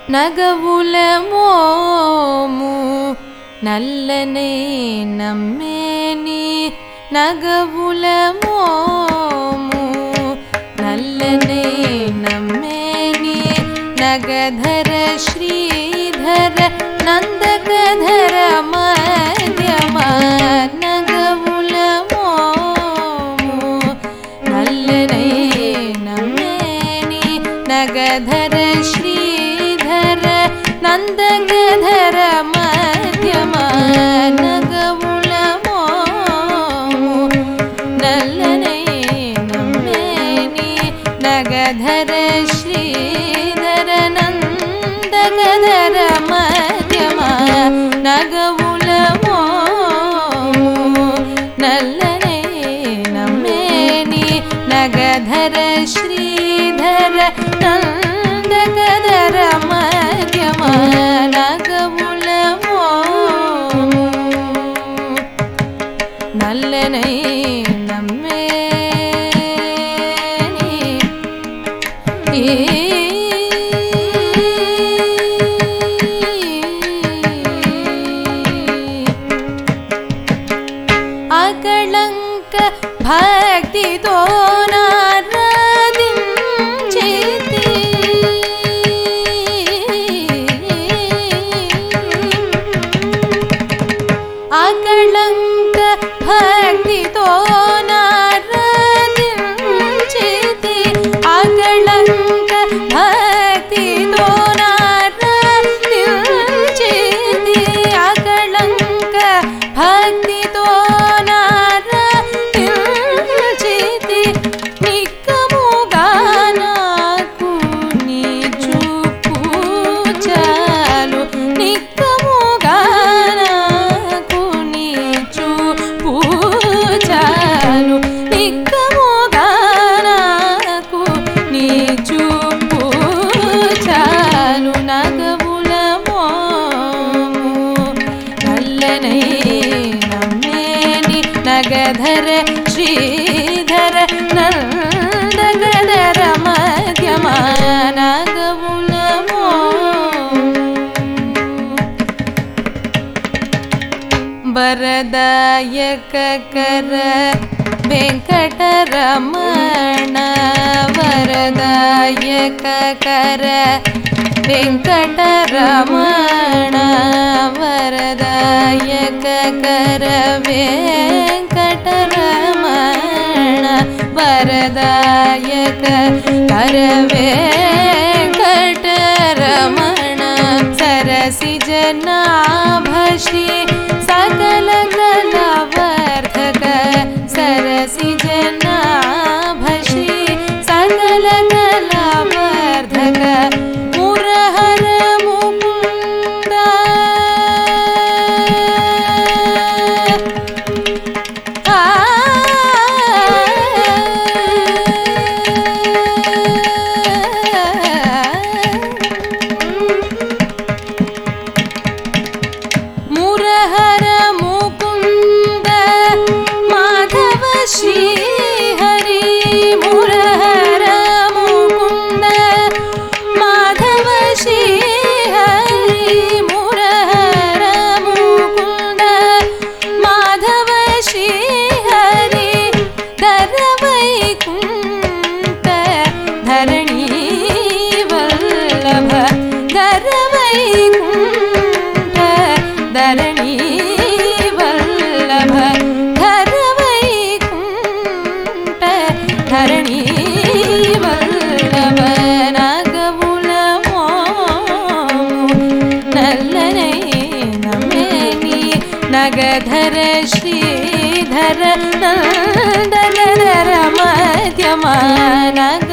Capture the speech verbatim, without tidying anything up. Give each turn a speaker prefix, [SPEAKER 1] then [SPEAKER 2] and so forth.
[SPEAKER 1] నగవులమోము నల్లనే నమ్మేని నగవులమోము నల్లనే నమ్మేని నగధర శ్రీధర నందకధర మధ్యమ నగవులమోము నల్లనే నమ్మేని నగధర శ్రీధర నందకధర మధ్యమ నగవులమోము నల్లనే నమ్మేని నగధర శ్రీధర నందకధర మధ్యమ నగవులమోము నల్లనే నమ్మేని నగధర శ్రీధర నందకధర మధ్యమ నగవులమోము నల్లనే నమ్మేని అకళంక భక్తితో నారాధించితి అకళంక భక్తితో నారాధించితి అకళంక భక్తితో నారాధించితి అకళంక భక్తితో నారాధించితి నిక్కముగా నాకు నీ చూపు చాలు నిక్కముగా నాకు నీ చూపు చాలు నిక్కముగా నాకు నీ చూపు చాలు నగవులమోము నల్లనే నమ్మేని నగధర శ్రీధర నందకధర మధ్యమ నగవులమోము వరదాయకకర వెంకటరమణ వరదాయకకర వెంకటరమణ వరదాయకకర వెంకటరమణ వరదాయకకర వెంకటరమణ సరసిజనాభశ్రీ సకల కళావర్ధక సరసిజనాభశ్రీ సకల కళావర్ధక మురహర ముకుంద ఆ మురహర ముకుంద మాధవ శ్రీహరి మురహర ముకుంద మాధవ శ్రీహరి మురహర ముకుంద మాధవ శ్రీహరి ధర వైకుంఠ ధరణీ వల్లభ ధర వైకుంఠ ధరణీ వల్లభ ధర వైకుంఠ ధరణీ వల్లభ నగవులమోము నల్లనే నమ్మేని నగధర శ్రీధర నందకధర మధ్యమ నగ